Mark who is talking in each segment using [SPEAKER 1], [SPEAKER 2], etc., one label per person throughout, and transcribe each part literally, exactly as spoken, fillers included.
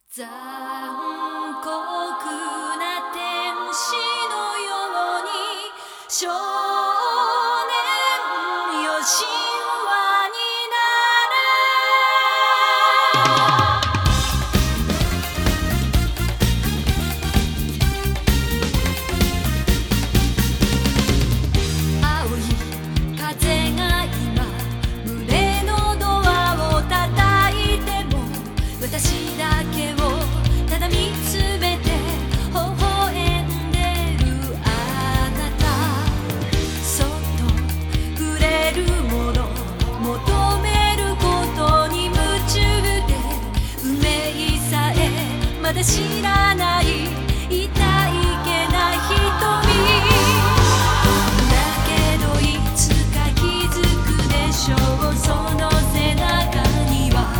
[SPEAKER 1] 残酷な天使のように少年よ神話になれ青い風が今胸のドアを叩いても私だけをただ見つめて微笑んでるあなたそっと触れるもの求めることに夢中で運命さえまだ知らない痛いけな瞳だけどいつか気づくでしょうその背中には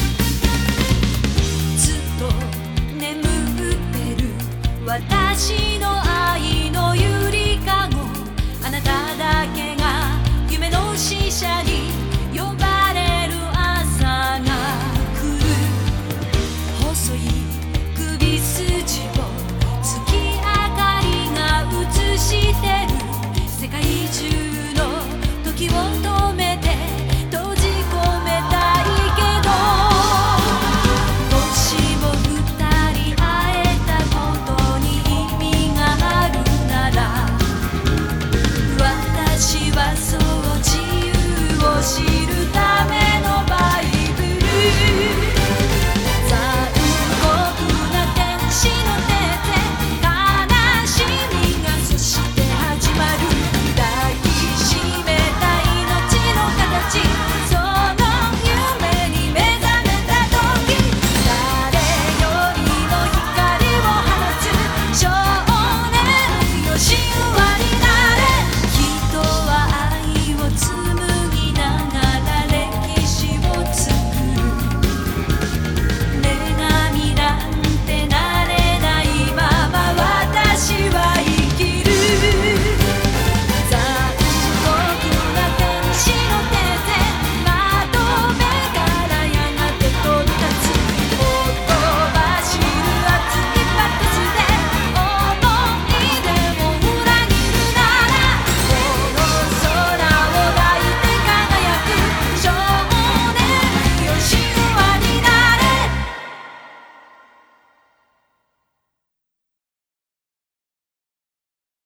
[SPEAKER 1] 私